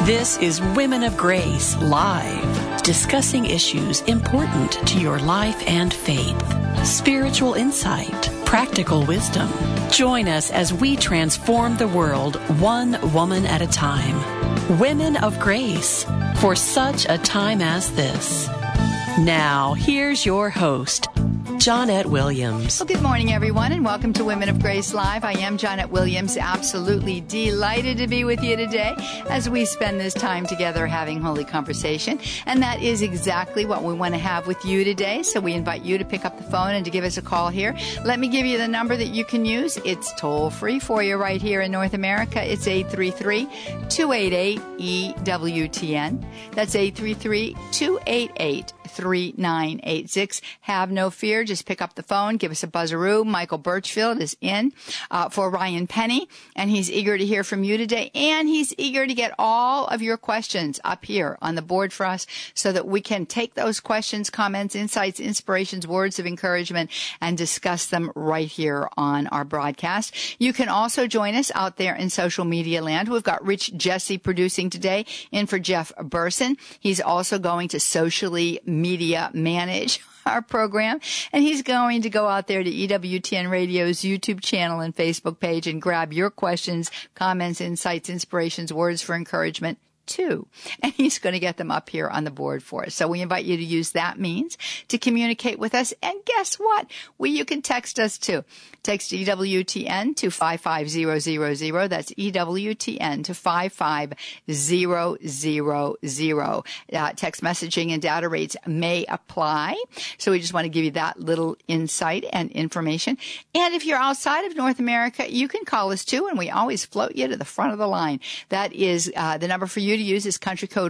This is Women of Grace Live, discussing issues important to your life and faith, spiritual insight, practical wisdom. Join us as we transform the world one woman at a time. Women of Grace, for such a time as this. Now, here's your host, Johnnette Williams. Well, good morning, everyone, and welcome to Women of Grace Live. I am Johnnette Williams, absolutely delighted to be with you today as we spend this time together having holy conversation. And that is exactly what we want to have with you today. So we invite you to pick up the phone and to give us a call here. Let me give you the number that you can use. It's toll free for you right here in North America. It's 833-288-EWTN. That's 833-288-3986. Have no fear. Just pick up the phone. Give us a buzzaroo. Michael Birchfield is in for Ryan Penny, and he's eager to hear from you today. And he's eager to get all of your questions up here on the board for us so that we can take those questions, comments, insights, inspirations, words of encouragement, and discuss them right here on our broadcast. You can also join us out there in social media land. We've got Rich Jesse producing today in for Jeff Burson. He's also going to socially media manage our program, and he's going to go out there to EWTN Radio's YouTube channel and Facebook page and grab your questions, comments, insights, inspirations, words for encouragement too. And he's going to get them up here on the board for us. So we invite you to use that means to communicate with us. And guess what? You can text us too. Text EWTN to 55000. That's EWTN to 55000. Text messaging and data rates may apply. So we just want to give you that little insight and information. And if you're outside of North America, you can call us too, and we always float you to the front of the line. That is the number for you to use is country code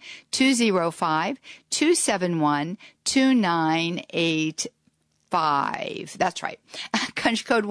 1-205-271-2985. That's right. Country code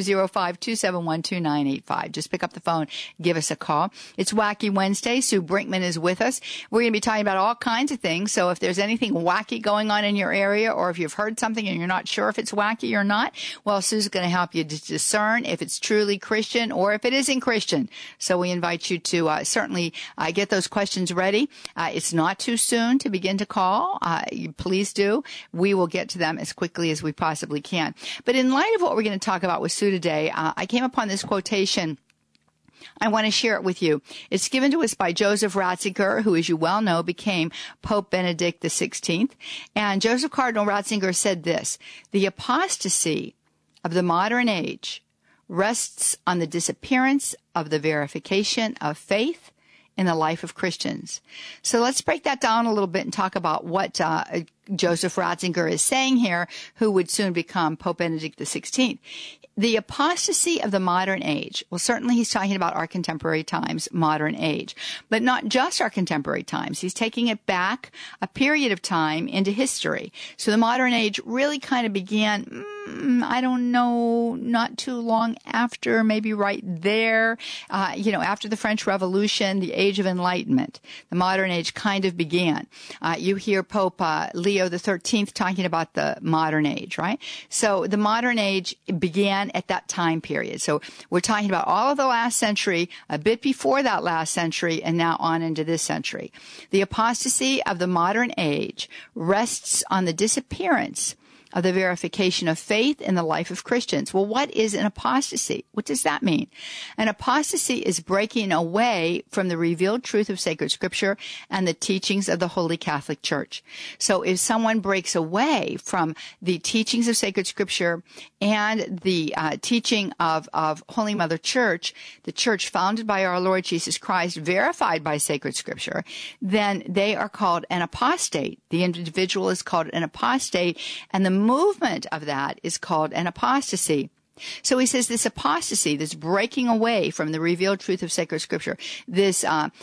1-205-271-2985. Just pick up the phone. Give us a call. It's Wacky Wednesday. Sue Brinkman is with us. We're going to be talking about all kinds of things. So if there's anything wacky going on in your area, or if you've heard something and you're not sure if it's wacky or not, well, Sue's going to help you to discern if it's truly Christian or if it isn't Christian. So we invite you to certainly get those questions ready. It's not too soon to begin to call. Please do. We will get to them as quickly as we possibly can. But in light of what we're going to talk about with Sue today, I came upon this quotation. I want to share it with you. It's given to us by Joseph Ratzinger, who, as you well know, became Pope Benedict XVI. And Joseph Cardinal Ratzinger said this: "The apostasy of the modern age rests on the disappearance of the verification of faith in the life of Christians." So let's break that down a little bit and talk about what Joseph Ratzinger is saying here, who would soon become Pope Benedict XVI. The apostasy of the modern age. Well, certainly he's talking about our contemporary times, modern age, but not just our contemporary times. He's taking it back a period of time into history. So the modern age really kind of began, I don't know, not too long after, maybe right there, after the French Revolution, the Age of Enlightenment. The modern age kind of began. You hear Pope Leo XIII talking about the modern age, right? So the modern age began at that time period. So we're talking about all of the last century, a bit before that last century, and now on into this century. The apostasy of the modern age rests on the disappearance of the verification of faith in the life of Christians. Well, what is an apostasy? What does that mean? An apostasy is breaking away from the revealed truth of sacred scripture and the teachings of the Holy Catholic Church. So if someone breaks away from the teachings of sacred scripture and the teaching of Holy Mother Church, the church founded by our Lord Jesus Christ, verified by sacred scripture, then they are called an apostate. The individual is called an apostate, and the movement of that is called an apostasy. So he says this apostasy, this breaking away from the revealed truth of sacred scripture, this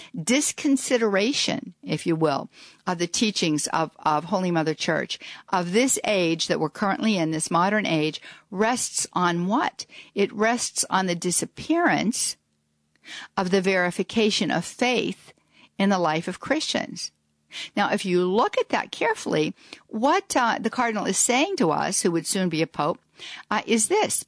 disconsideration, if you will, of the teachings of Holy Mother Church, of this age that we're currently in, this modern age, rests on what? It rests on the disappearance of the verification of faith in the life of Christians. Now, if you look at that carefully, what the cardinal is saying to us, who would soon be a pope, is this.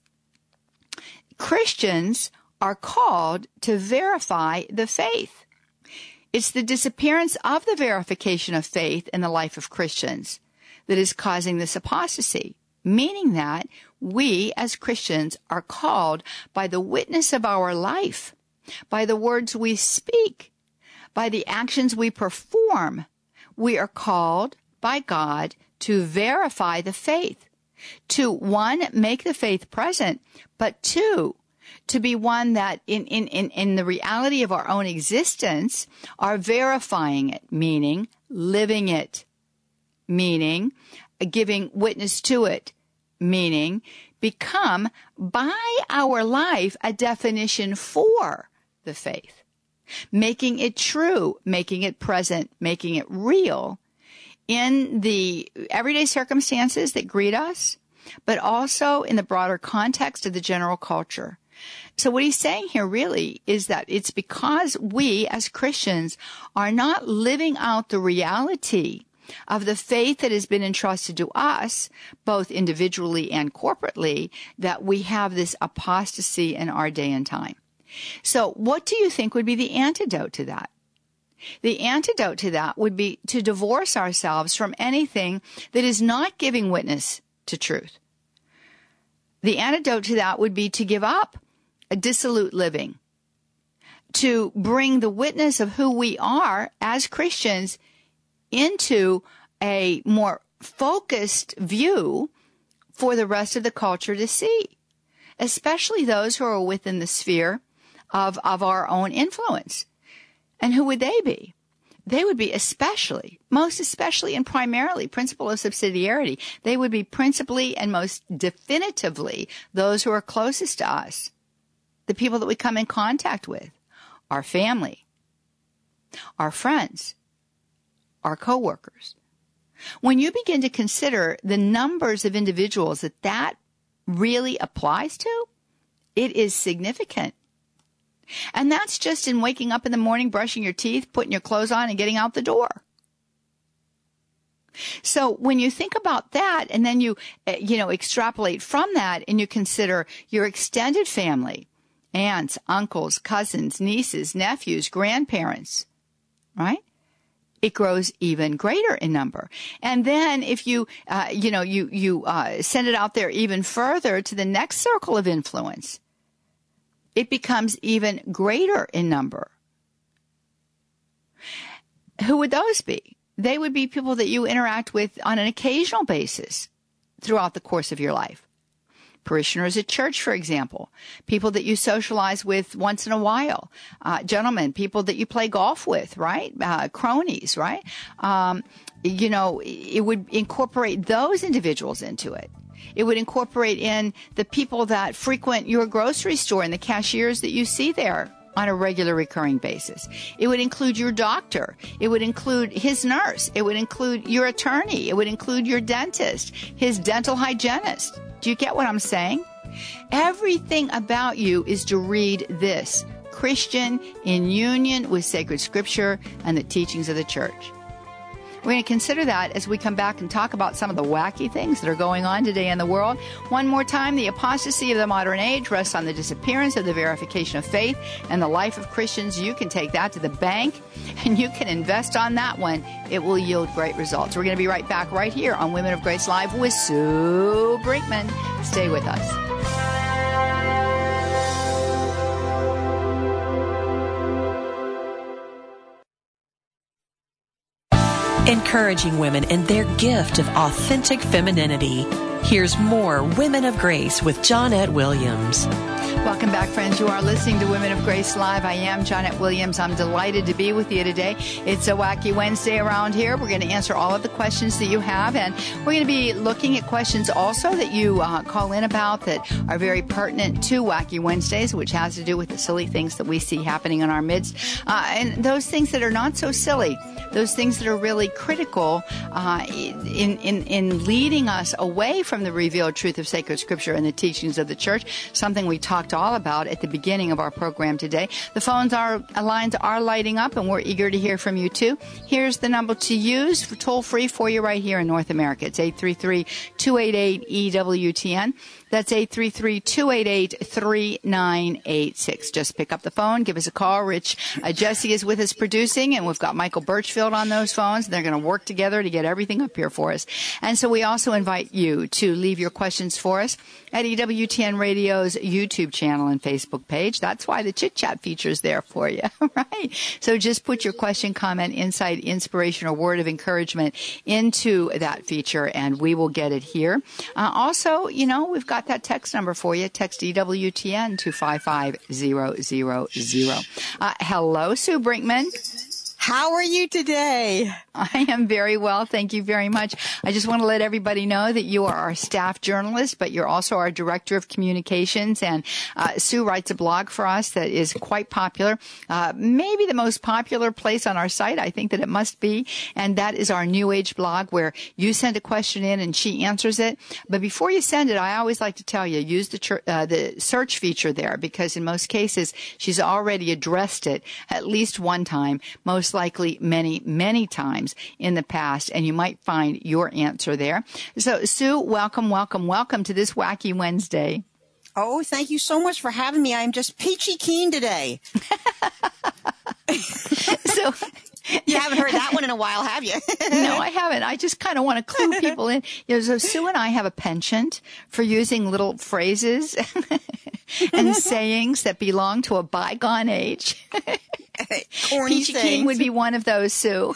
Christians are called to verify the faith. It's the disappearance of the verification of faith in the life of Christians that is causing this apostasy, meaning that we as Christians are called by the witness of our life, by the words we speak, by the actions we perform. We are called by God to verify the faith, to, one, make the faith present, but two, to be one that in the reality of our own existence are verifying it, meaning living it, meaning giving witness to it, meaning become by our life a definition for the faith, making it true, making it present, making it real in the everyday circumstances that greet us, but also in the broader context of the general culture. So what he's saying here really is that it's because we as Christians are not living out the reality of the faith that has been entrusted to us, both individually and corporately, that we have this apostasy in our day and time. So what do you think would be the antidote to that? The antidote to that would be to divorce ourselves from anything that is not giving witness to truth. The antidote to that would be to give up a dissolute living, to bring the witness of who we are as Christians into a more focused view for the rest of the culture to see, especially those who are within the sphere of our own influence. And who would they be? They would be especially, most especially and primarily, principle of subsidiarity. They would be principally and most definitively those who are closest to us, the people that we come in contact with, our family, our friends, our coworkers. When you begin to consider the numbers of individuals that really applies to, it is significant. And that's just in waking up in the morning, brushing your teeth, putting your clothes on, and getting out the door. So when you think about that, and then you extrapolate from that, and you consider your extended family, aunts, uncles, cousins, nieces, nephews, grandparents, right? It grows even greater in number. And then if you send it out there even further to the next circle of influence, it becomes even greater in number. Who would those be? They would be people that you interact with on an occasional basis throughout the course of your life. Parishioners at church, for example. People that you socialize with once in a while. Gentlemen, people that you play golf with, right? Cronies, right? It would incorporate those individuals into it. It would incorporate in the people that frequent your grocery store and the cashiers that you see there on a regular recurring basis. It would include your doctor. It would include his nurse. It would include your attorney. It would include your dentist, his dental hygienist. Do you get what I'm saying? Everything about you is to read this, Christian in union with sacred scripture and the teachings of the church. We're going to consider that as we come back and talk about some of the wacky things that are going on today in the world. One more time, the apostasy of the modern age rests on the disappearance of the verification of faith and the life of Christians. You can take that to the bank and you can invest on that one. It will yield great results. We're going to be right back right here on Women of Grace Live with Sue Brinkman. Stay with us. Encouraging women in their gift of authentic femininity. Here's more Women of Grace with Johnnette Williams. Welcome back, friends. You are listening to Women of Grace Live. I am Johnnette Williams. I'm delighted to be with you today. It's a wacky Wednesday around here. We're going to answer all of the questions that you have, and we're going to be looking at questions also that you call in about that are very pertinent to Wacky Wednesdays, which has to do with the silly things that we see happening in our midst, and those things that are not so silly, those things that are really critical in leading us away from the revealed truth of sacred scripture and the teachings of the church, something we talked all about at the beginning of our program today. The lines are lighting up, and we're eager to hear from you too. Here's the number to use for toll free for you right here in North America. It's 833-288-EWTN. That's 833-288-3986. Just pick up the phone, give us a call. Rich Jesse is with us producing, and we've got Michael Birchfield on those phones. They're going to work together to get everything up here for us. And so we also invite you to leave your questions for us at EWTN Radio's YouTube channel and Facebook page. That's why the Chit Chat feature is there for you, right? So just put your question, comment, insight, inspiration, or word of encouragement into that feature, and we will get it here. Also, we've got that text number for you. Text EWTN to 55000. Hello, Sue Brinkman. How are you today? I am very well. Thank you very much. I just want to let everybody know that you are our staff journalist, but you're also our director of communications. And Sue writes a blog for us that is quite popular, maybe the most popular place on our site. I think that it must be. And that is our New Age blog, where you send a question in and she answers it. But before you send it, I always like to tell you, use the search feature there, because in most cases, she's already addressed it at least one time, most likely many, many times in the past, and you might find your answer there. So, Sue, welcome to this Wacky Wednesday. Oh, thank you so much for having me. I'm just peachy keen today. So, you haven't heard that one in a while, have you? No, I haven't. I just kind of want to clue people in. So Sue and I have a penchant for using little phrases and sayings that belong to a bygone age. Peachy Keen would be one of those, Sue.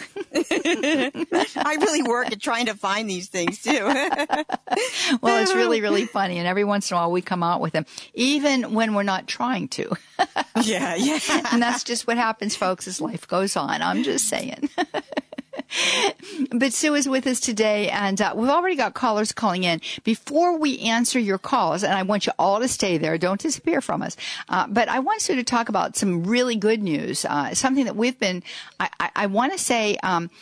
I really work at trying to find these things, too. Well, it's really, really funny. And every once in a while we come out with them, even when we're not trying to. Yeah. And that's just what happens, folks, as life goes on. I'm just saying. But Sue is with us today, and we've already got callers calling in. Before we answer your calls, and I want you all to stay there, don't disappear from us, but I want Sue to talk about some really good news, something that we've been, I want to say,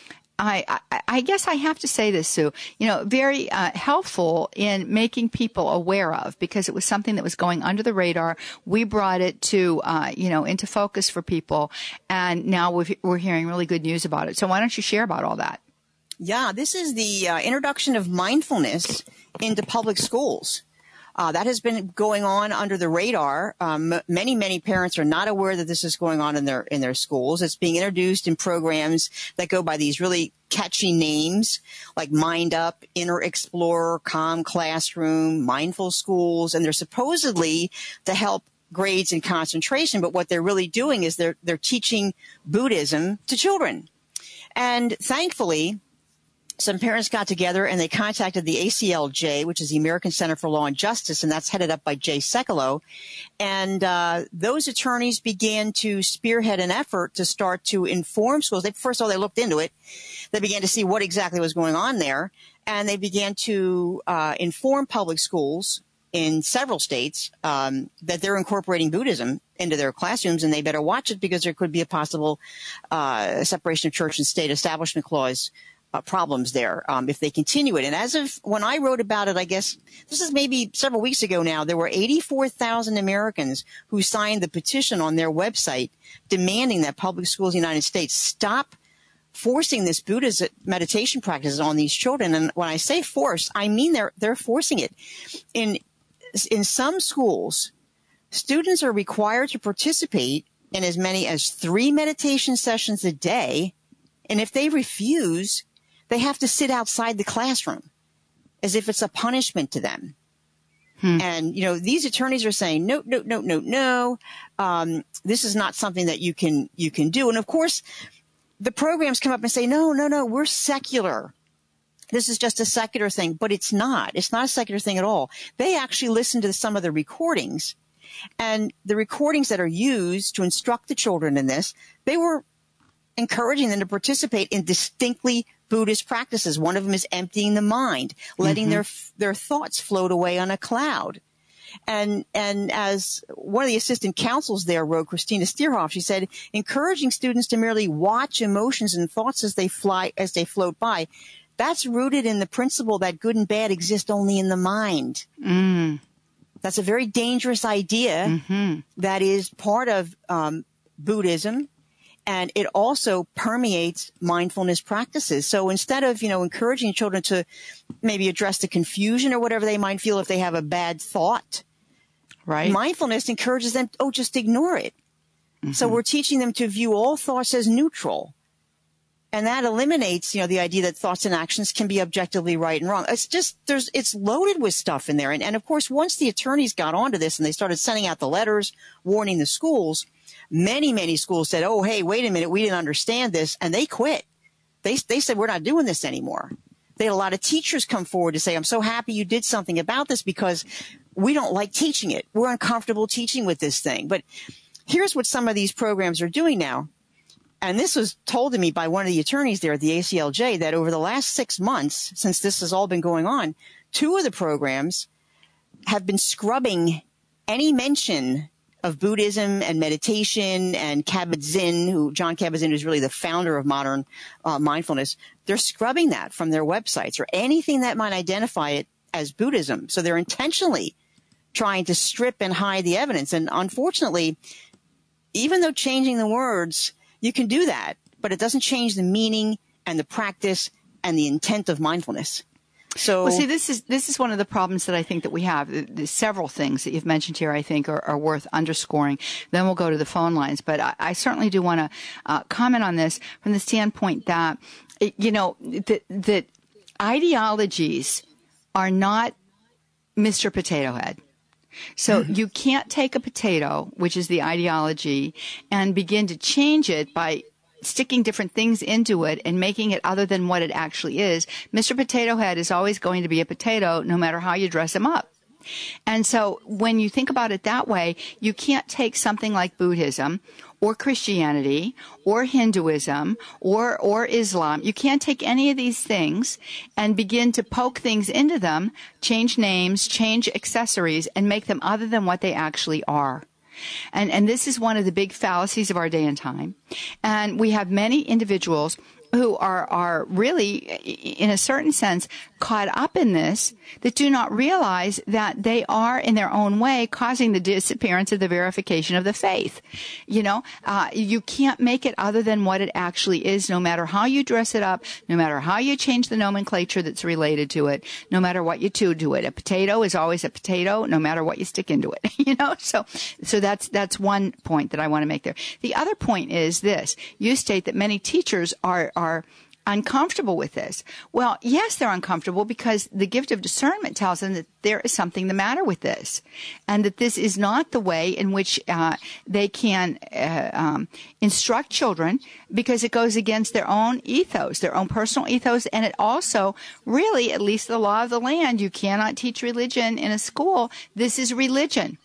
I guess I have to say this, Sue, very helpful in making people aware of, because it was something that was going under the radar. We brought it to, into focus for people, and now we're hearing really good news about it. So why don't you share about all that? Yeah, this is the introduction of mindfulness into public schools. That has been going on under the radar. Many parents are not aware that this is going on in their schools. It's being introduced in programs that go by these really catchy names like Mind Up, Inner Explorer, Calm Classroom, Mindful Schools, and they're supposedly to help grades and concentration. But what they're really doing is they're teaching Buddhism to children. And thankfully, some parents got together and they contacted the ACLJ, which is the American Center for Law and Justice, and that's headed up by Jay Sekulow. And those attorneys began to spearhead an effort to start to inform schools. First of all, they looked into it. They began to see what exactly was going on there, and they began to inform public schools in several states that they're incorporating Buddhism into their classrooms, and they better watch it, because there could be a possible separation of church and state establishment clause problems there if they continue it. And as of when I wrote about it, I guess this is maybe several weeks ago now, there were 84,000 Americans who signed the petition on their website demanding that public schools in the United States stop forcing this Buddhist meditation practice on these children. And when I say force, I mean they're forcing it. In some schools, students are required to participate in as many as 3 meditation sessions a day. And if they refuse, they have to sit outside the classroom as if it's a punishment to them. And, these attorneys are saying, no. This is not something that you can do. And of course, the programs come up and say, no, we're secular. This is just a secular thing, but it's not. It's not a secular thing at all. They actually listen to some of the recordings, and the recordings that are used to instruct the children in this, they were encouraging them to participate in distinctly Buddhist practices. One of them is emptying the mind, letting their thoughts float away on a cloud. And as one of the assistant counsels there wrote, Christina Stierhoff, she said, encouraging students to merely watch emotions and thoughts as they float by, that's rooted in the principle that good and bad exist only in the mind. That's a very dangerous idea that is part of Buddhism. And it also permeates mindfulness practices. So instead of, encouraging children to maybe address the confusion or whatever they might feel if they have a bad thought, right? Mindfulness encourages them, just ignore it. Mm-hmm. So we're teaching them to view all thoughts as neutral. And that eliminates, the idea that thoughts and actions can be objectively right and wrong. It's loaded with stuff in there. And of course, once the attorneys got onto this and they started sending out the letters warning the schools, many, many schools said, oh, hey, wait a minute, we didn't understand this. And they quit. They said, we're not doing this anymore. They had a lot of teachers come forward to say, I'm so happy you did something about this because we don't like teaching it. We're uncomfortable teaching with this thing. But here's what some of these programs are doing now. And this was told to me by one of the attorneys there at the ACLJ, that over the last 6 months, since this has all been going on, 2 of the programs have been scrubbing any mention of Buddhism and meditation and Kabat-Zinn, John Kabat-Zinn is really the founder of modern mindfulness. They're scrubbing that from their websites or anything that might identify it as Buddhism. So they're intentionally trying to strip and hide the evidence. And unfortunately, even though changing the words, you can do that, but it doesn't change the meaning and the practice and the intent of mindfulness. So, well, see, this is one of the problems that I think that we have. There's several things that you've mentioned here I think are worth underscoring. Then we'll go to the phone lines. But I certainly do want to comment on this from the standpoint that, that ideologies are not Mr. Potato Head. So you can't take a potato, which is the ideology, and begin to change it by sticking different things into it and making it other than what it actually is. Mr. Potato Head is always going to be a potato no matter how you dress him up. And so when you think about it that way, you can't take something like Buddhism or Christianity or Hinduism or Islam. You can't take any of these things and begin to poke things into them, change names, change accessories, and make them other than what they actually are. And this is one of the big fallacies of our day and time. And we have many individuals who are really, in a certain sense, caught up in this that do not realize that they are, in their own way, causing the disappearance of the verification of the faith. You can't make it other than what it actually is, no matter how you dress it up, no matter how you change the nomenclature that's related to it, no matter what you do to it. A potato is always a potato, no matter what you stick into it. So that's one point that I want to make there. The other point is this. You state that many teachers are uncomfortable with this. Well, yes, they're uncomfortable because the gift of discernment tells them that there is something the matter with this, and that this is not the way in which they can instruct children, because it goes against their own ethos, their own personal ethos, and it also really, at least the law of the land, you cannot teach religion in a school. This is religion.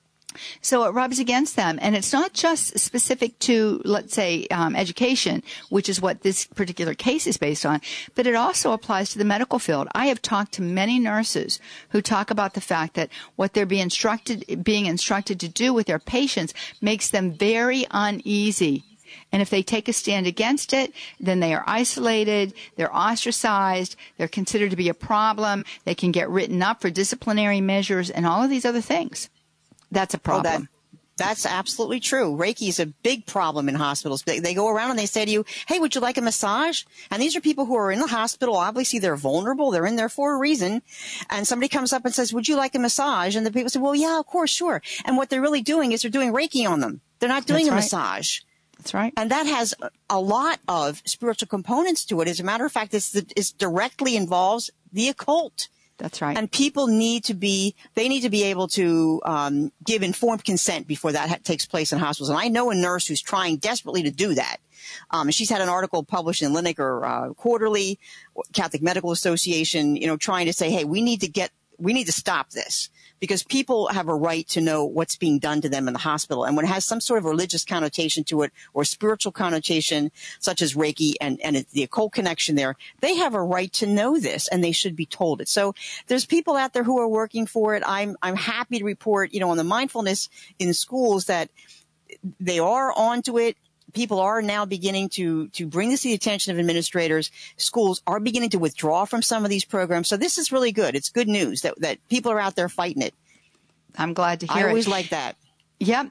So it rubs against them. And it's not just specific to, let's say, education, which is what this particular case is based on, but it also applies to the medical field. I have talked to many nurses who talk about the fact that what they're being instructed to do with their patients makes them very uneasy. And if they take a stand against it, then they are isolated, they're ostracized, they're considered to be a problem, they can get written up for disciplinary measures and all of these other things. That's a problem. That's absolutely true. Reiki is a big problem in hospitals. They go around and they say to you, hey, would you like a massage? And these are people who are in the hospital. Obviously, they're vulnerable. They're in there for a reason. And somebody comes up and says, would you like a massage? And the people say, well, yeah, of course, sure. And what they're really doing is they're doing Reiki on them. They're not doing a massage. That's right. And that has a lot of spiritual components to it. As a matter of fact, it directly involves the occult. That's right. And people need to be able to give informed consent before that takes place in hospitals. And I know a nurse who's trying desperately to do that. She's had an article published in Lineker Quarterly, Catholic Medical Association, trying to say, hey, we need to stop this, because people have a right to know what's being done to them in the hospital. And when it has some sort of religious connotation to it or spiritual connotation, such as Reiki and the occult connection there, they have a right to know this, and they should be told it. So there's people out there who are working for it. I'm happy to report, on the mindfulness in schools that they are onto it. People are now beginning to bring this to the attention of administrators. Schools are beginning to withdraw from some of these programs. So this is really good. It's good news that people are out there fighting it. I'm glad to hear it. I always like that. Yep,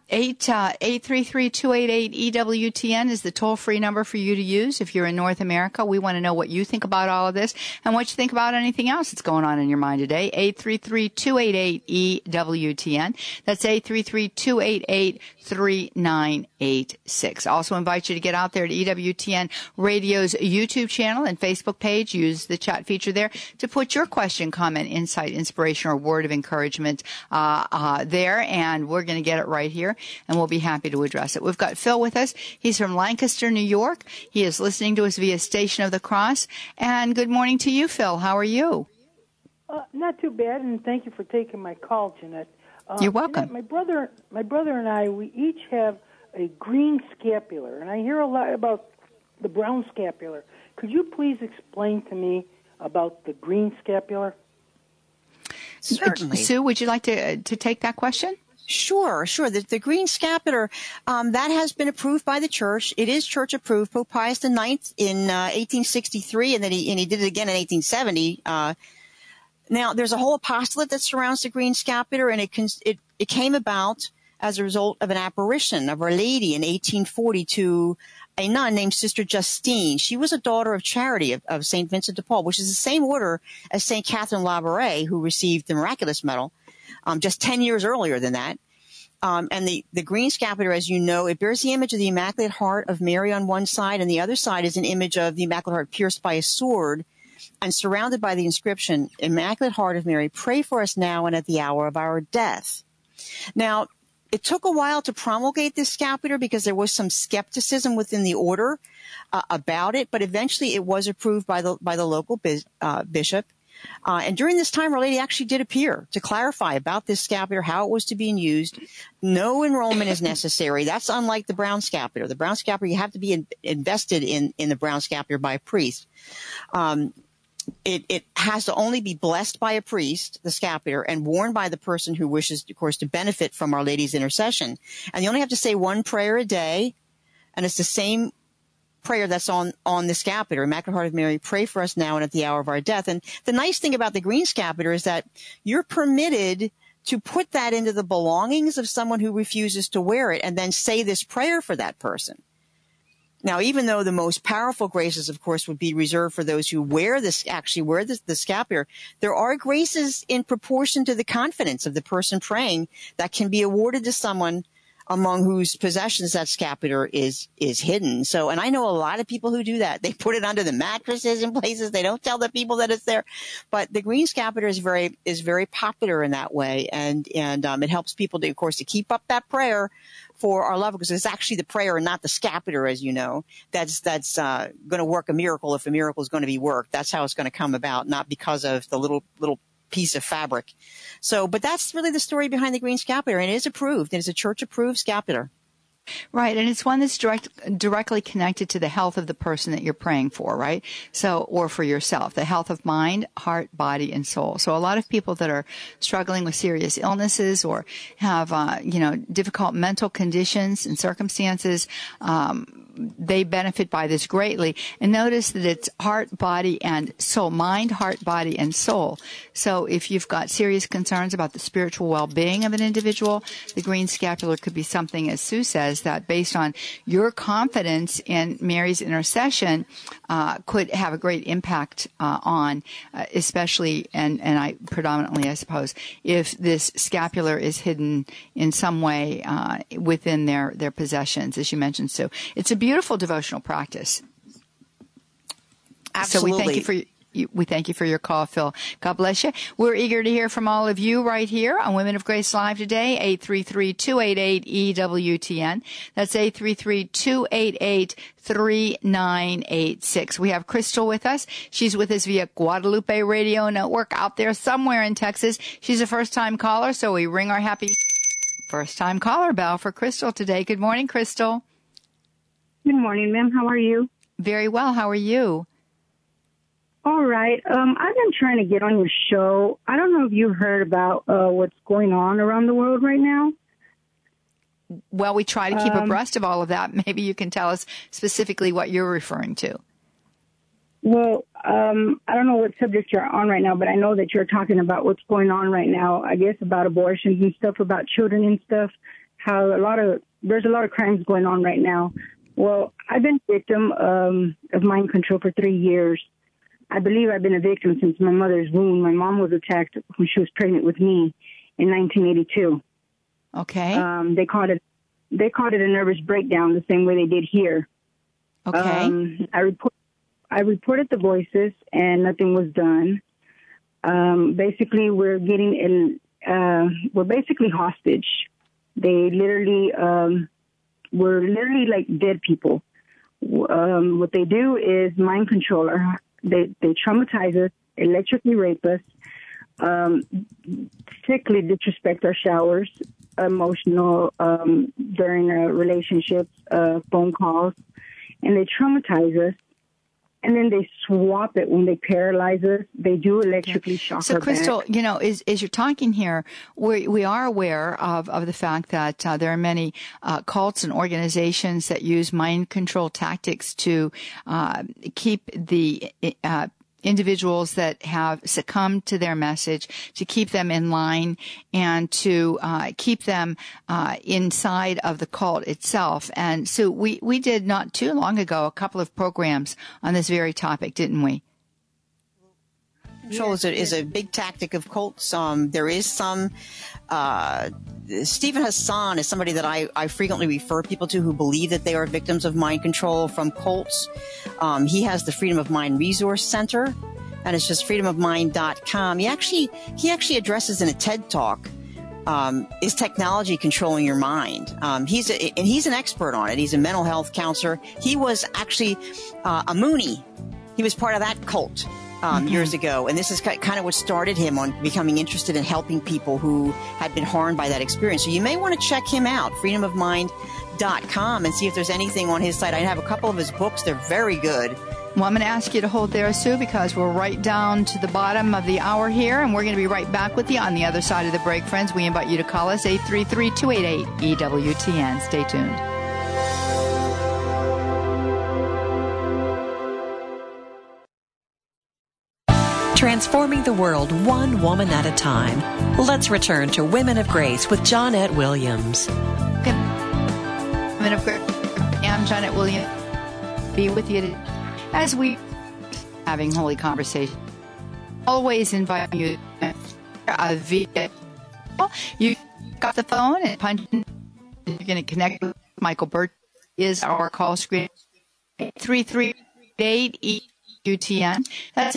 833-288-EWTN is the toll-free number for you to use if you're in North America. We want to know what you think about all of this and what you think about anything else that's going on in your mind today. 833-288-EWTN. That's 833-288-3986. Also invite you to get out there to EWTN Radio's YouTube channel and Facebook page. Use the chat feature there to put your question, comment, insight, inspiration, or word of encouragement there, and we're going to get it right here, and we'll be happy to address it. We've got Phil with us. He's from Lancaster, New York. He is listening to us via Station of the Cross. And good morning to you, Phil. How are you? Not too bad, and thank you for taking my call, Jeanette. You're welcome. Jeanette, my brother and I, we each have a green scapular, and I hear a lot about the brown scapular. Could you please explain to me about the green scapular? Certainly. Sue, would you like to take that question? Sure. The green scapular, that has been approved by the church. It is church approved. Pope Pius IX in 1863, and then he did it again in 1870. Now, there's a whole apostolate that surrounds the green scapular, and it came about as a result of an apparition of Our Lady in 1840 to a nun named Sister Justine. She was a daughter of Charity of St. Vincent de Paul, which is the same order as St. Catherine Labouré, who received the Miraculous Medal just 10 years earlier than that. And the green scapular, as you know, it bears the image of the Immaculate Heart of Mary on one side, and the other side is an image of the Immaculate Heart pierced by a sword and surrounded by the inscription, Immaculate Heart of Mary, pray for us now and at the hour of our death. Now, it took a while to promulgate this scapular because there was some skepticism within the order about it, but eventually it was approved by the local bishop. And during this time, Our Lady actually did appear to clarify about this scapular, how it was to be used. No enrollment is necessary. That's unlike the brown scapular. The brown scapular, you have to be invested in the brown scapular by a priest. It has to only be blessed by a priest, the scapular, and worn by the person who wishes, of course, to benefit from Our Lady's intercession. And you only have to say one prayer a day, and it's the same prayer that's on the scapular, Immaculate Heart of Mary, pray for us now and at the hour of our death. And the nice thing about the green scapular is that you're permitted to put that into the belongings of someone who refuses to wear it and then say this prayer for that person. Now, even though the most powerful graces, of course, would be reserved for those who actually wear the scapular, there are graces in proportion to the confidence of the person praying that can be awarded to someone among whose possessions that scapular is hidden. So, and I know a lot of people who do that. They put it under the mattresses in places. They don't tell the people that it's there. But the green scapular is very popular in that way, and it helps people to, of course, to keep up that prayer for our loved ones, because it's actually the prayer and not the scapular, as you know, that's going to work a miracle if a miracle is going to be worked. That's how it's going to come about, not because of the little piece of fabric. So, but that's really the story behind the green scapular, and it is approved. It is a church-approved scapular. Right, and it's one that's directly connected to the health of the person that you're praying for, right? So, or for yourself, the health of mind, heart, body, and soul. So a lot of people that are struggling with serious illnesses or have, difficult mental conditions and circumstances, they benefit by this greatly. And notice that it's heart, body, and soul. Mind, heart, body, and soul. So if you've got serious concerns about the spiritual well-being of an individual, the green scapular could be something, as Sue says, that based on your confidence in Mary's intercession, could have a great impact on, especially, and I predominantly, I suppose, if this scapular is hidden in some way within their possessions, as you mentioned, Sue. It's a beautiful devotional practice. Absolutely. So we thank you for your call, Phil. God bless you. We're eager to hear from all of you right here on Women of Grace Live today, 833-288-EWTN. That's 833-288-3986. We have Crystal with us. She's with us via Guadalupe Radio Network out there somewhere in Texas. She's a first-time caller, so we ring our happy first-time caller bell for Crystal today. Good morning, Crystal. Good morning, ma'am. How are you? Very well. How are you? All right. I've been trying to get on your show. I don't know if you heard about what's going on around the world right now. Well, we try to keep abreast of all of that. Maybe you can tell us specifically what you're referring to. Well, I don't know what subject you're on right now, but I know that you're talking about what's going on right now, I guess, about abortions and stuff, about children and stuff, how there's a lot of crimes going on right now. Well, I've been a victim of mind control for 3 years. I believe I've been a victim since my mother's womb. My mom was attacked when she was pregnant with me in 1982. Okay. They called it a nervous breakdown, the same way they did here. Okay. I reported the voices, and nothing was done. Basically, we're basically hostage. They literally, we're literally like dead people. What they do is mind control. They traumatize us, electrically rape us, sickly disrespect our showers, emotional during relationships, phone calls, and they traumatize us. And then they swap it when they paralyze us. They do electrically shock So, our Crystal, back. as you're talking here, we are aware of the fact that there are many cults and organizations that use mind control tactics to keep the individuals that have succumbed to their message, to keep them in line and to keep them inside of the cult itself. And so we did not too long ago a couple of programs on this very topic, didn't we? Control is a big tactic of cults. There is some. Stephen Hassan is somebody that I frequently refer people to who believe that they are victims of mind control from cults. He has the Freedom of Mind Resource Center, and it's just freedomofmind.com. He actually addresses in a TED Talk, is technology controlling your mind? He's an expert on it. He's a mental health counselor. He was actually a Moonie. He was part of that cult. Years ago. And this is kind of what started him on becoming interested in helping people who had been harmed by that experience. So you may want to check him out, freedomofmind.com, and see if there's anything on his site. I have a couple of his books. They're very good. Well, I'm going to ask you to hold there, Sue, because we're right down to the bottom of the hour here, and we're going to be right back with you on the other side of the break, friends. We invite you to call us, 833-288-EWTN. Stay tuned. Transforming the world one woman at a time. Let's return to Women of Grace with Johnnette Williams. Good. Women of Grace. I'm Johnnette Williams. Be with you today as we having holy conversation. Always invite you via. You got the phone and punch. You're going to connect with Michael Burt. Is our call screen 338 UTN. That's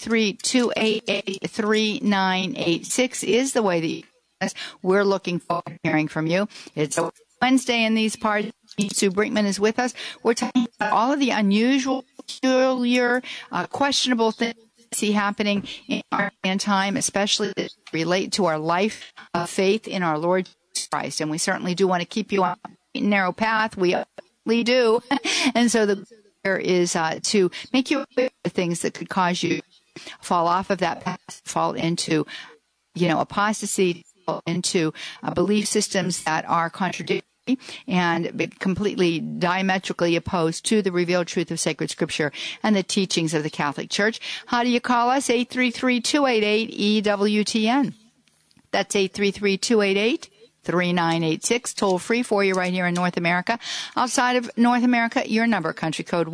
833-288-3986 is the way that we're looking forward to hearing from you. It's a Wednesday in these parts. Sue Brinkman is with us. We're talking about all of the unusual, peculiar, questionable things we see happening in our time, especially that relate to our life of faith in our Lord Jesus Christ. And we certainly do want to keep you on a narrow path. We do. And so the is to make you aware of things that could cause you to fall off of that path, fall into, apostasy, fall into belief systems that are contradictory and completely diametrically opposed to the revealed truth of sacred scripture and the teachings of the Catholic Church. How do you call us? 833-288-EWTN. That's 833-288-3986, toll free for you right here in North America. Outside of North America, your number, country code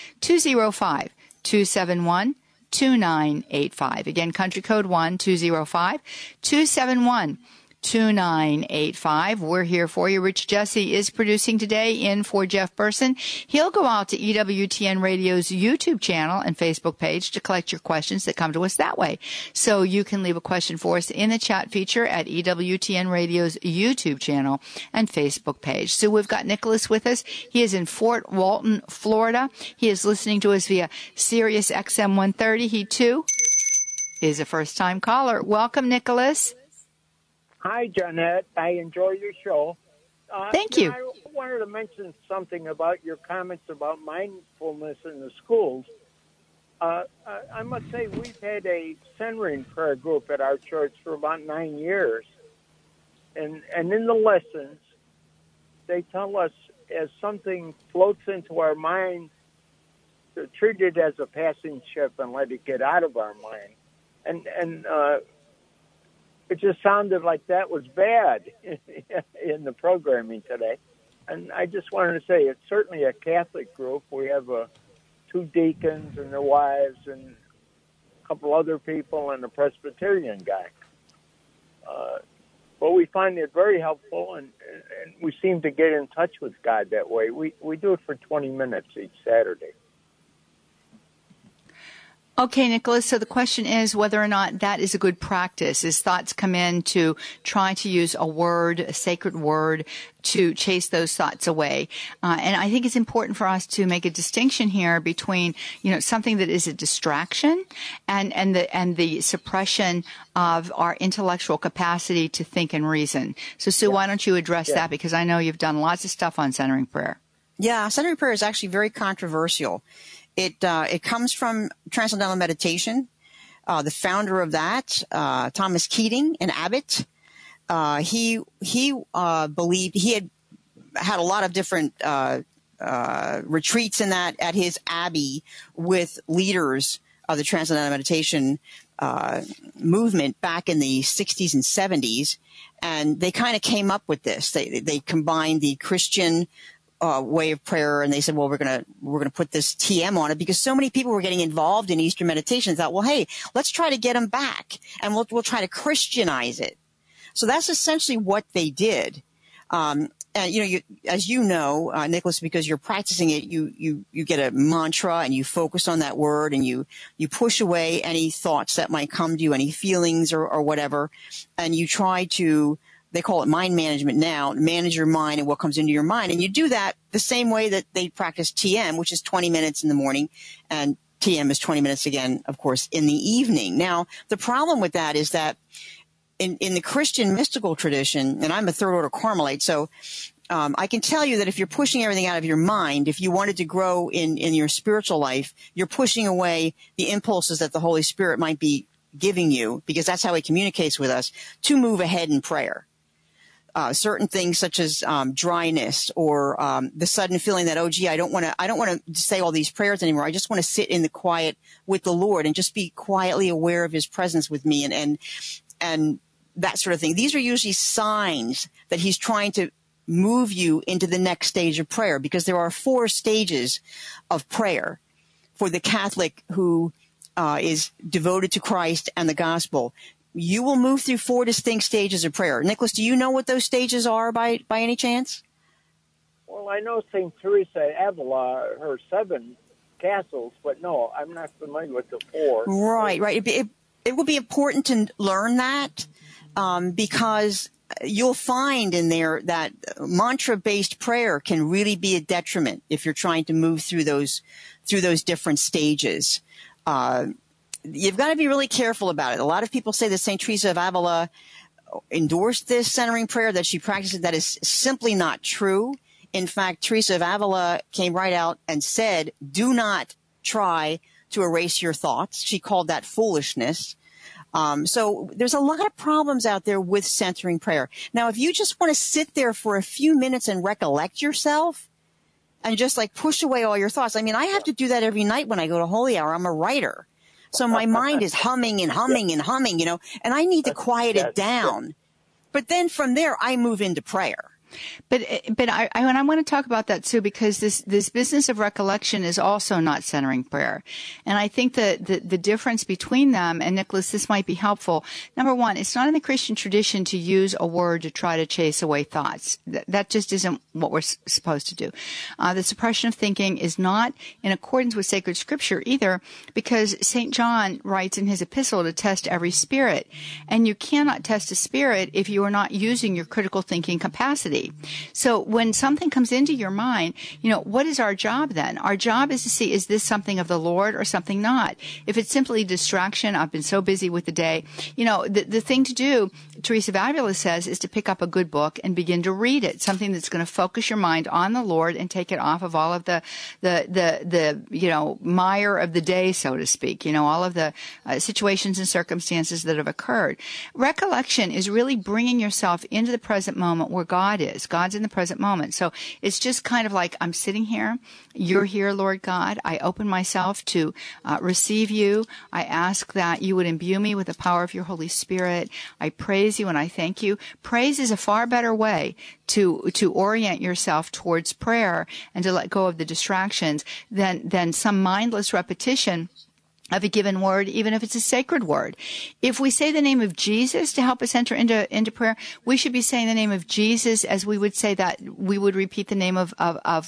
1-205-271-2985. Again, country code 1-205-271-2985. 2985. We're here for you. Rich Jesse is producing today in for Jeff Burson. He'll go out to EWTN Radio's YouTube channel and Facebook page to collect your questions that come to us that way. So you can leave a question for us in the chat feature at EWTN Radio's YouTube channel and Facebook page. So we've got Nicholas with us. He is in Fort Walton, Florida. He is listening to us via Sirius XM 130. He too is a first-time caller. Welcome, Nicholas. Hi, Johnnette. I enjoy your show. Thank you. I wanted to mention something about your comments about mindfulness in the schools. I must say we've had a centering prayer group at our church for about 9 years. And in the lessons, they tell us as something floats into our mind, to treat it as a passing ship and let it get out of our mind. And it just sounded like that was bad in the programming today. And I just wanted to say it's certainly a Catholic group. We have 2 deacons and their wives and a couple other people and a Presbyterian guy. But we find it very helpful, and we seem to get in touch with God that way. We do it for 20 minutes each Saturday. Okay, Nicholas, so the question is whether or not that is a good practice, as thoughts come in to try to use a word, a sacred word, to chase those thoughts away. And I think it's important for us to make a distinction here between, something that is a distraction and the suppression of our intellectual capacity to think and reason. So, Sue, why don't you address that? Because I know you've done lots of stuff on centering prayer. Yeah, centering prayer is actually very controversial. It comes from Transcendental Meditation. The founder of that, Thomas Keating, an abbot, he believed he had a lot of different retreats in that at his abbey with leaders of the Transcendental Meditation movement back in the 60s and 70s, and they kind of came up with this. They combined the Christian way of prayer, and they said, well, we're gonna put this TM on it, because so many people were getting involved in Eastern meditation. Thought, well, hey, let's try to get them back, and we'll try to Christianize it. So that's essentially what they did. And as you know, Nicholas, because you're practicing it, you get a mantra and you focus on that word, and you push away any thoughts that might come to you, any feelings or whatever, and you try to, they call it mind management now, manage your mind and what comes into your mind. And you do that the same way that they practice TM, which is 20 minutes in the morning, and TM is 20 minutes again, of course, in the evening. Now, the problem with that is that in the Christian mystical tradition, and I'm a third order Carmelite, so I can tell you that if you're pushing everything out of your mind, if you wanted to grow in your spiritual life, you're pushing away the impulses that the Holy Spirit might be giving you, because that's how he communicates with us, to move ahead in prayer. Certain things such as dryness, or the sudden feeling that, oh, gee, I don't want to say all these prayers anymore. I just want to sit in the quiet with the Lord and just be quietly aware of his presence with me, and that sort of thing. These are usually signs that he's trying to move you into the next stage of prayer, because there are 4 stages of prayer for the Catholic who is devoted to Christ and the gospel. You will move through 4 distinct stages of prayer. Nicholas, do you know what those stages are by any chance? Well, I know St. Teresa Avila, her 7 castles, but no, I'm not familiar with the 4. Right. It will be important to learn that, because you'll find in there that mantra-based prayer can really be a detriment if you're trying to move through those different stages. You've got to be really careful about it. A lot of people say that St. Teresa of Avila endorsed this centering prayer, that she practiced it. That is simply not true. In fact, Teresa of Avila came right out and said, do not try to erase your thoughts. She called that foolishness. So there's a lot of problems out there with centering prayer. Now, if you just want to sit there for a few minutes and recollect yourself and just like push away all your thoughts. I mean, I have to do that every night when I go to Holy Hour. I'm a writer. So my mind is humming and humming and humming, and I need to quiet it down. But then from there, I move into prayer. But I want to talk about that too, because this business of recollection is also not centering prayer. And I think that the difference between them, and Nicholas, this might be helpful. Number one, it's not in the Christian tradition to use a word to try to chase away thoughts. That just isn't what we're supposed to do. The suppression of thinking is not in accordance with sacred scripture either, because St. John writes in his epistle to test every spirit. And you cannot test a spirit if you are not using your critical thinking capacity. So when something comes into your mind, what is our job then? Our job is to see, is this something of the Lord or something not? If it's simply distraction, I've been so busy with the day, the thing to do, Teresa of Avila says, is to pick up a good book and begin to read it, something that's going to focus your mind on the Lord and take it off of all of the mire of the day, so to speak, all of the situations and circumstances that have occurred. Recollection is really bringing yourself into the present moment where God is. is. God's in the present moment. So it's just kind of like I'm sitting here. You're here, Lord God. I open myself to receive you. I ask that you would imbue me with the power of your Holy Spirit. I praise you and I thank you. Praise is a far better way to orient yourself towards prayer and to let go of the distractions than some mindless repetition of a given word, even if it's a sacred word. If we say the name of Jesus to help us enter into prayer, we should be saying the name of Jesus as we would say that we would repeat the name of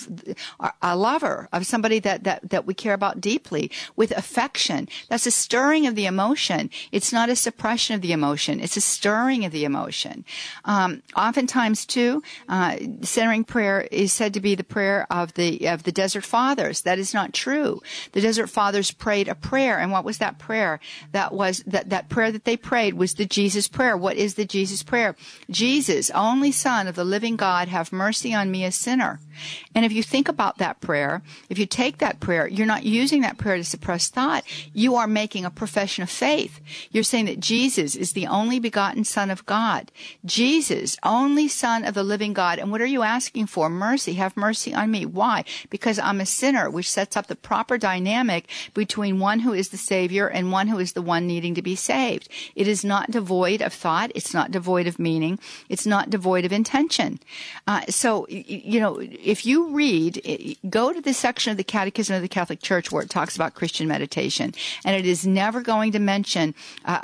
a lover, of somebody that we care about deeply, with affection. That's a stirring of the emotion. It's not a suppression of the emotion. It's a stirring of the emotion. Oftentimes too, centering prayer is said to be the prayer of the Desert Fathers. That is not true. The Desert Fathers prayed a prayer. And what was that prayer? That was that prayer that they prayed was the Jesus prayer. What is the Jesus prayer? Jesus, only Son of the living God, have mercy on me, a sinner. And if you think about that prayer, if you take that prayer, you're not using that prayer to suppress thought. You are making a profession of faith. You're saying that Jesus is the only begotten Son of God. Jesus, only Son of the living God. And what are you asking for? Mercy. Have mercy on me. Why? Because I'm a sinner, which sets up the proper dynamic between one who is the Savior and one who is the one needing to be saved. It is not devoid of thought. It's not devoid of meaning. It's not devoid of intention. So, if you read, go to the section of the Catechism of the Catholic Church where it talks about Christian meditation, and it is never going to mention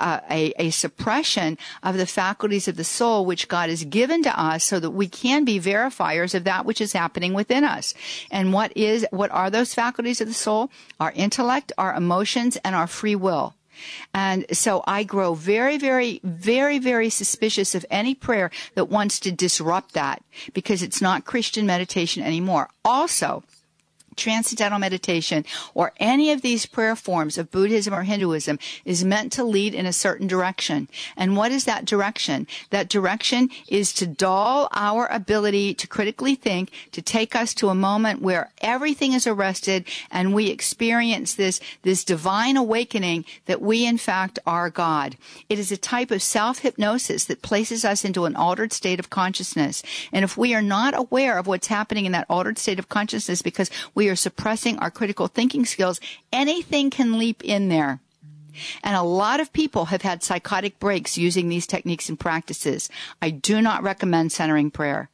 a suppression of the faculties of the soul which God has given to us so that we can be verifiers of that which is happening within us. And what are those faculties of the soul? Our intellect, our emotions, and our free will. And so I grow very, very, very, very suspicious of any prayer that wants to disrupt that, because it's not Christian meditation anymore. Also, transcendental meditation or any of these prayer forms of Buddhism or Hinduism is meant to lead in a certain direction. And what is that direction? That direction is to dull our ability to critically think, to take us to a moment where everything is arrested and we experience this divine awakening that we in fact are God. It is a type of self-hypnosis that places us into an altered state of consciousness. And if we are not aware of what's happening in that altered state of consciousness because we are suppressing our critical thinking skills, anything can leap in there. And a lot of people have had psychotic breaks using these techniques and practices. I do not recommend centering prayer.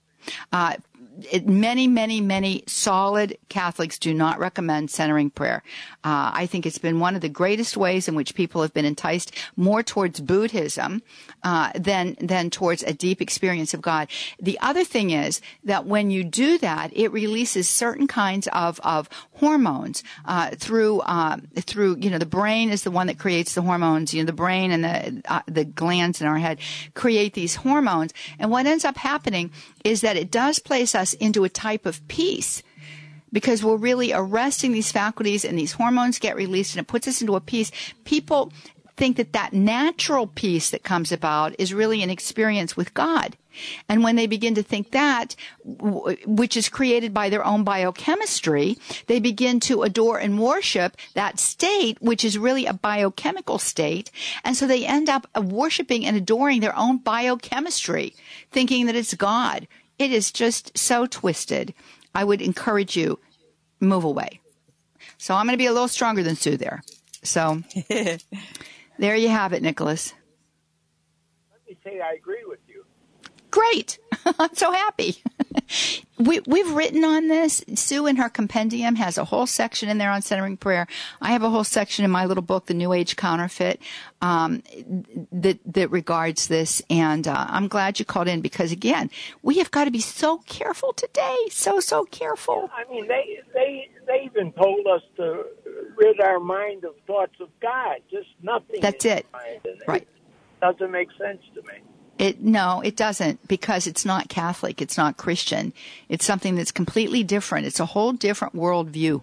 Many solid Catholics do not recommend centering prayer. I think it's been one of the greatest ways in which people have been enticed more towards Buddhism than towards a deep experience of God. The other thing is that when you do that, it releases certain kinds of hormones through the brain is the one that creates the hormones. The brain and the glands in our head create these hormones. And what ends up happening is that it does place us into a type of peace, because we're really arresting these faculties and these hormones get released and it puts us into a peace. People think that natural peace that comes about is really an experience with God. And when they begin to think that, which is created by their own biochemistry, they begin to adore and worship that state, which is really a biochemical state. And so they end up worshiping and adoring their own biochemistry, thinking that it's God. It is just so twisted. I would encourage you, move away. So I'm going to be a little stronger than Sue there. So there you have it, Nicholas. Let me say I agree with you. Great. I'm so happy. We've written on this. Sue in her compendium has a whole section in there on centering prayer. I have a whole section in my little book, The New Age Counterfeit, that regards this. And I'm glad you called in because, again, we have got to be so careful today. So careful. I mean, they even told us to rid our mind of thoughts of God. Just nothing. That's it. Right. It doesn't make sense to me. No, it doesn't, because it's not Catholic. It's not Christian. It's something that's completely different. It's a whole different worldview.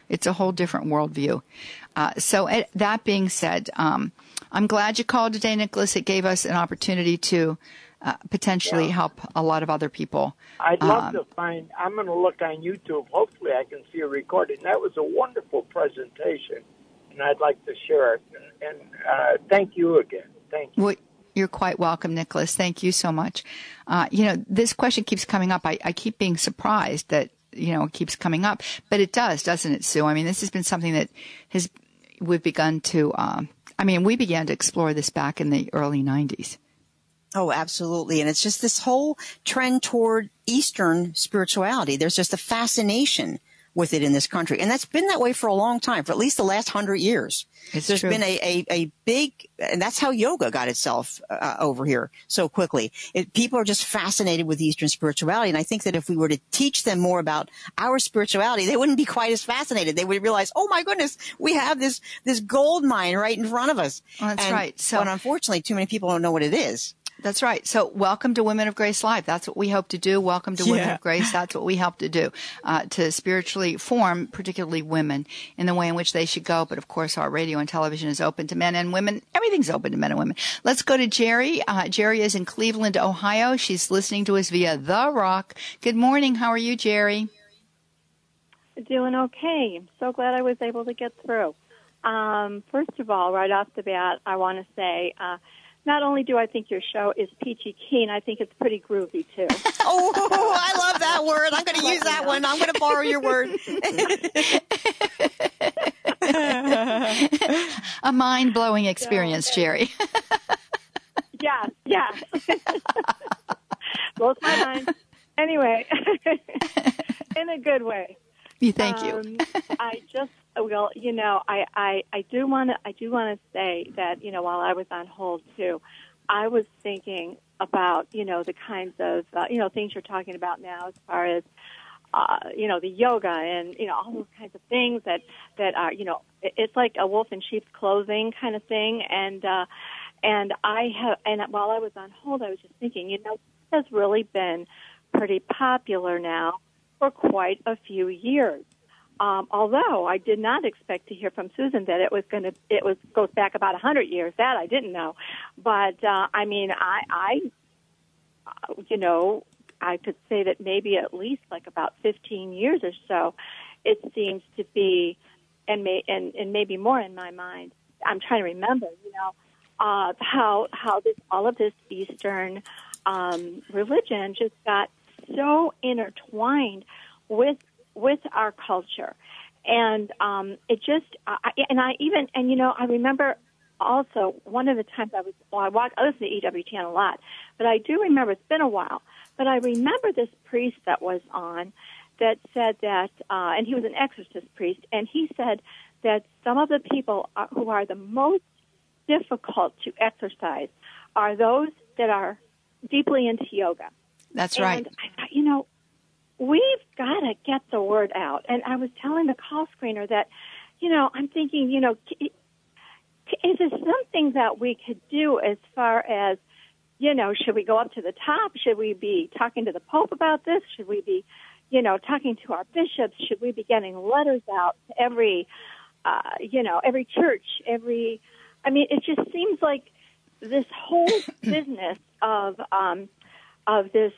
So that being said, I'm glad you called today, Nicholas. It gave us an opportunity to potentially help a lot of other people. I'd love to I'm going to look on YouTube. Hopefully I can see a recording. That was a wonderful presentation, and I'd like to share it. And thank you again. Thank you. You're quite welcome, Nicholas. Thank you so much. This question keeps coming up. I keep being surprised that, it keeps coming up, but it does, doesn't it, Sue? I mean, this has been something that we've begun to, we began to explore this back in the early 90s. Oh, absolutely. And it's just this whole trend toward Eastern spirituality. There's just a fascination with it in this country. And that's been that way for a long time, for at least the last 100 years. There's been a big, and that's how yoga got itself over here so quickly. People are just fascinated with Eastern spirituality. And I think that if we were to teach them more about our spirituality, they wouldn't be quite as fascinated. They would realize, oh my goodness, we have this gold mine right in front of us. Well, that's right. But unfortunately, too many people don't know what it is. That's right. So welcome to Women of Grace Live. That's what we hope to do. Welcome to Women of Grace. That's what we help to do, to spiritually form, particularly women, in the way in which they should go. But, of course, our radio and television is open to men and women. Everything's open to men and women. Let's go to Jerry. Jerry is in Cleveland, Ohio. She's listening to us via The Rock. Good morning. How are you, Jerry? Doing okay. I'm so glad I was able to get through. First of all, right off the bat, I want to say not only do I think your show is peachy keen, I think it's pretty groovy, too. Oh, I love that word. I'm going to use that one. I'm going to borrow your word. A mind-blowing experience, Jerry. Yeah. Blows my mind. Anyway, in a good way. Thank you. I do want to say that, while I was on hold too, I was thinking about, the kinds of, things you're talking about now as far as, the yoga and, all those kinds of things that are, it's like a wolf in sheep's clothing kind of thing. And while I was on hold, I was just thinking, this has really been pretty popular now for quite a few years. Although I did not expect to hear from Susan that it goes back about 100 years. That I didn't know. But, I could say that maybe at least like about 15 years or so, it seems to be, and maybe more in my mind. I'm trying to remember, how all of this Eastern religion just got so intertwined with our culture. And it just, I remember also one of the times I listen to EWTN a lot, but I do remember, it's been a while, but I remember this priest that was on that said that, and he was an exorcist priest, and he said that some of the people who are the most difficult to exorcise are those that are deeply into yoga. That's right. And I thought, we've got to get the word out. And I was telling the call screener that, I'm thinking, is there something that we could do as far as, should we go up to the top? Should we be talking to the Pope about this? Should we be, talking to our bishops? Should we be getting letters out to every church, it just seems like this whole business of this,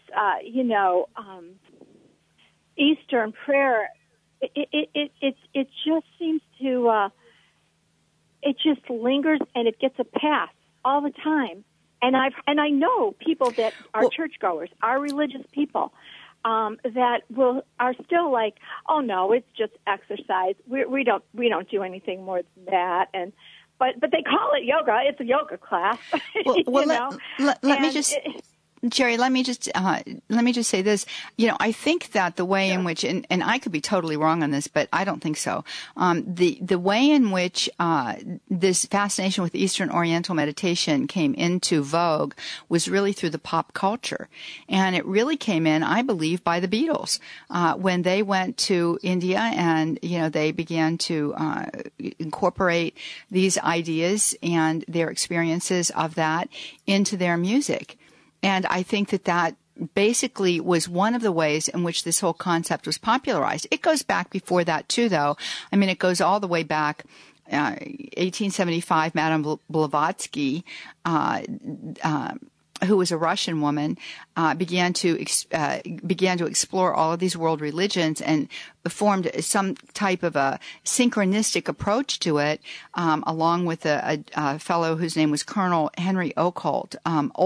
Eastern prayer, it just seems to, it just lingers and it gets a pass all the time. And I know people that are churchgoers, are religious people, that are still like, oh no, it's just exercise. We don't do anything more than that. But they call it yoga. It's a yoga class. Let me just. Jerry, let me just say this. I think that the way in which, and I could be totally wrong on this, but I don't think so. The way in which this fascination with Eastern Oriental meditation came into vogue was really through the pop culture, and it really came in, I believe, by the Beatles when they went to India and they began to incorporate these ideas and their experiences of that into their music. And I think that basically was one of the ways in which this whole concept was popularized. It goes back before that too, though. It goes all the way back, 1875, Madame Blavatsky, who was a Russian woman, began to explore all of these world religions and formed some type of a synchronistic approach to it, along with a fellow whose name was Colonel Henry Olcott,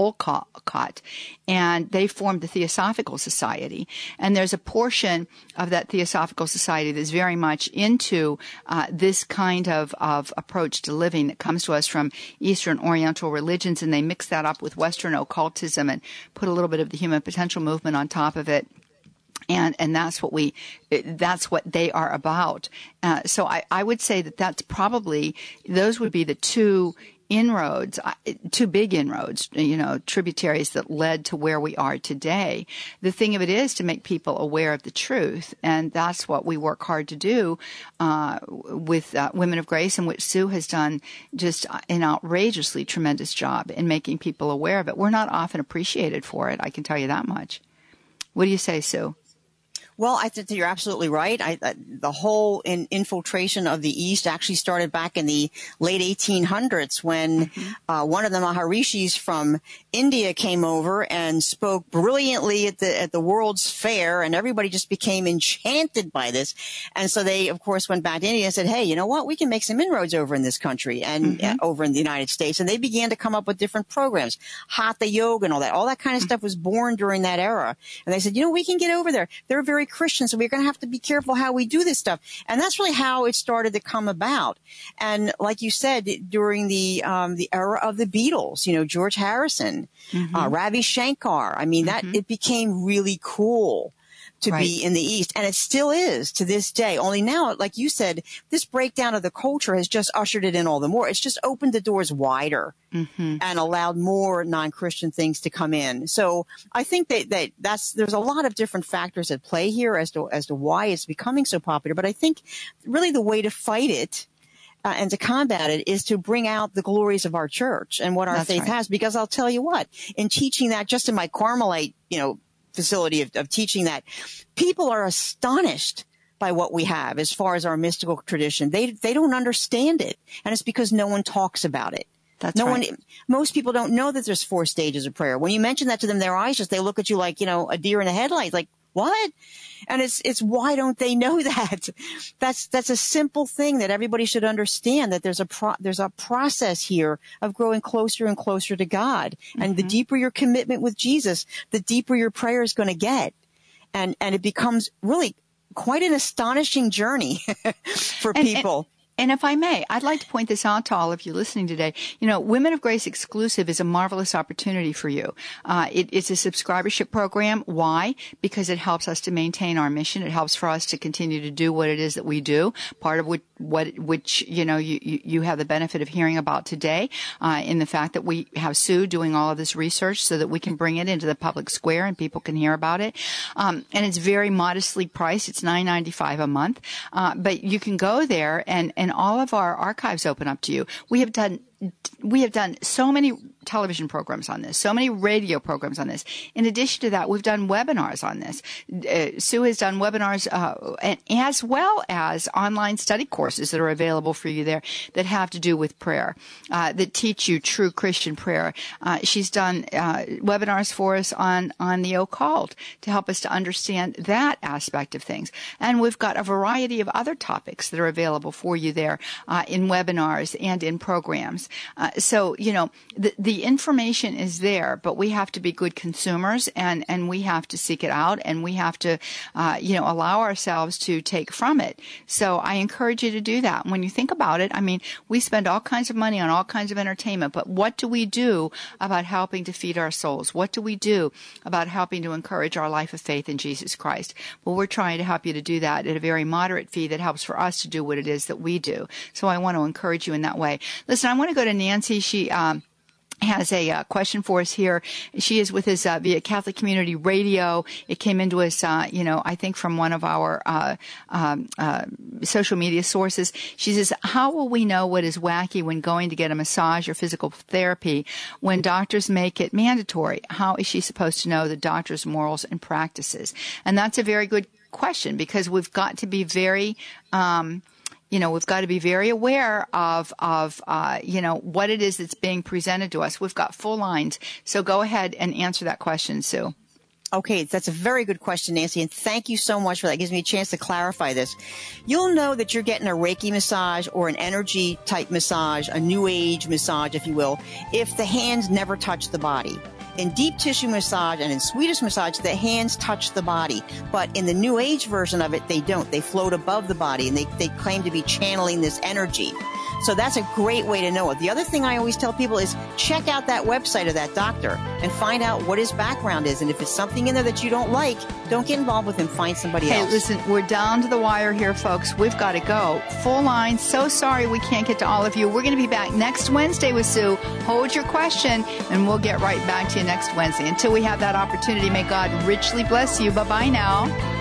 and they formed the Theosophical Society. And there's a portion of that Theosophical Society that's very much into this kind of approach to living that comes to us from Eastern Oriental religions, and they mix that up with Western occultism and put a little bit of the human potential movement on top of it. And that's what they are about. So I would say that's probably, those would be the two big inroads, tributaries that led to where we are today. The thing of it is to make people aware of the truth. And that's what we work hard to do, with Women of Grace, and which Sue has done just an outrageously tremendous job in making people aware of it. We're not often appreciated for it. I can tell you that much. What do you say, Sue? Well, I think that you're absolutely right. The whole infiltration of the East actually started back in the late 1800s when one of the Maharishis from India came over and spoke brilliantly at the World's Fair, and everybody just became enchanted by this. And so they, of course, went back to India and said, hey, you know what? We can make some inroads over in this country and over in the United States. And they began to come up with different programs, Hatha Yoga and all that. All that kind of stuff was born during that era. And they said, we can get over there. They're very Christian, so we're going to have to be careful how we do this stuff. And that's really how it started to come about. And like you said, during the era of the Beatles, George Harrison, Ravi Shankar, it became really cool to be in the East. And it still is to this day. Only now, like you said, this breakdown of the culture has just ushered it in all the more. It's just opened the doors wider and allowed more non-Christian things to come in. So I think there's a lot of different factors at play here as to why it's becoming so popular. But I think really the way to fight it and to combat it is to bring out the glories of our church and what our faith has. Because I'll tell you what, in teaching that, just in my Carmelite, facility of teaching that, people are astonished by what we have as far as our mystical tradition. They don't understand it, and it's because no one talks about it. Most people don't know that there's 4 stages of prayer. When you mention that to them, their eyes they look at you like, a deer in the headlights, like, what? And it's why don't they know that? That's a simple thing that everybody should understand, that there's a process here of growing closer and closer to God. And the deeper your commitment with Jesus, the deeper your prayer is going to get. And it becomes really quite an astonishing journey for people. And if I may, I'd like to point this out to all of you listening today. Women of Grace Exclusive is a marvelous opportunity for you. It's a subscribership program. Why? Because it helps us to maintain our mission. It helps for us to continue to do what it is that we do. Part of which you have the benefit of hearing about today, in the fact that we have Sue doing all of this research so that we can bring it into the public square and people can hear about it. And it's very modestly priced. It's $9.95 a month. But you can go there and all of our archives open up to you. We have done so many television programs on this, so many radio programs on this. In addition to that, we've done webinars on this. Sue has done webinars as well as online study courses that are available for you there that have to do with prayer, that teach you true Christian prayer. She's done webinars for us on the occult to help us to understand that aspect of things. And we've got a variety of other topics that are available for you there in webinars and in programs. So, the information is there, but we have to be good consumers and we have to seek it out and we have to, allow ourselves to take from it. So I encourage you to do that. When you think about it, we spend all kinds of money on all kinds of entertainment, but what do we do about helping to feed our souls? What do we do about helping to encourage our life of faith in Jesus Christ? Well, we're trying to help you to do that at a very moderate fee that helps for us to do what it is that we do. So I want to encourage you in that way. Listen, I want to go to Nancy. She has a question for us here. She is with us via Catholic Community Radio. It came into us, I think from one of our social media sources. She says, how will we know what is wacky when going to get a massage or physical therapy when doctors make it mandatory? How is she supposed to know the doctor's morals and practices? And that's a very good question, because we've got to be very we've got to be very aware of what it is that's being presented to us. We've got full lines. So go ahead and answer that question, Sue. Okay, that's a very good question, Nancy, and thank you so much for that. It gives me a chance to clarify this. You'll know that you're getting a Reiki massage or an energy type massage, a new age massage, if you will, if the hands never touch the body. In deep tissue massage and in Swedish massage, the hands touch the body. But in the new age version of it, they don't. They float above the body, and they claim to be channeling this energy. So that's a great way to know it. The other thing I always tell people is check out that website of that doctor and find out what his background is. And if it's something in there that you don't like, don't get involved with him. Find somebody else. Hey, listen, we're down to the wire here, folks. We've got to go. Full line. So sorry we can't get to all of you. We're going to be back next Wednesday with Sue. Hold your question, and we'll get right back to you next Wednesday. Until we have that opportunity, may God richly bless you. Bye-bye now.